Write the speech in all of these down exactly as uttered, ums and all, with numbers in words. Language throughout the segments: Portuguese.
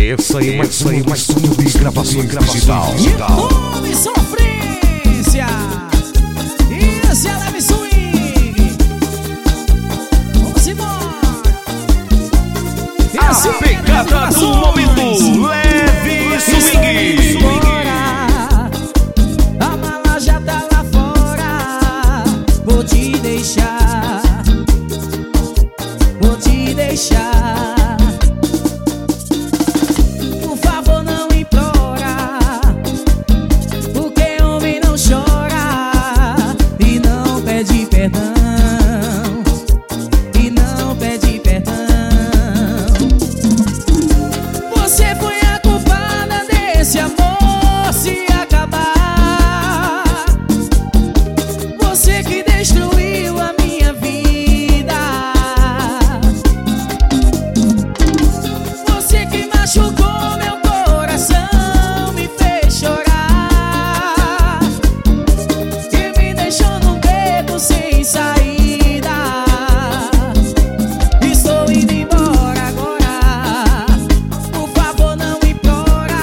Essa aí, mais isso aí, mais um de gravação digital. YouTube Sofrência. Isso é Leve Swing. Vamos embora. E A assim, pegada do momento, Leve Swing. A mala já tá lá fora. Vou te deixar. Vou te deixar. E não pede perdão. Você foi a culpada desse amor se acabar. Você que destruiu a minha vida. Você que machucou meu coração, me fez chorar e me deixou num beco sem saída. Estou indo embora agora. Por favor, não implora,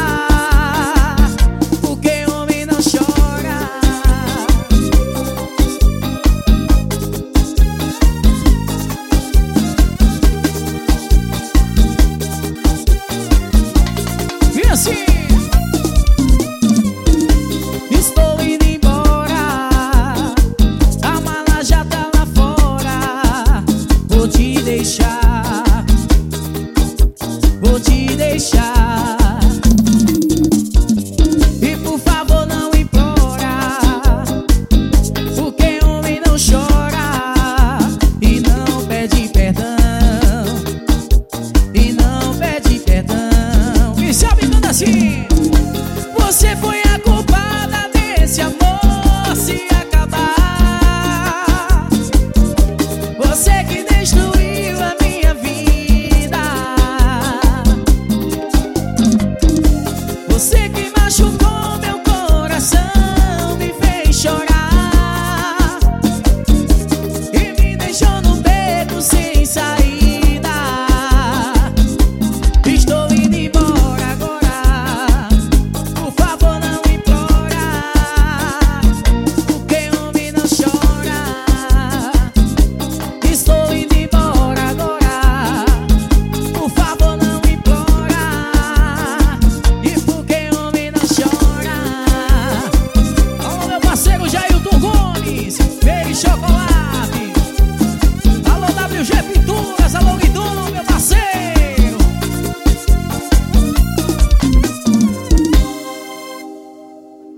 porque homem não chora. E assim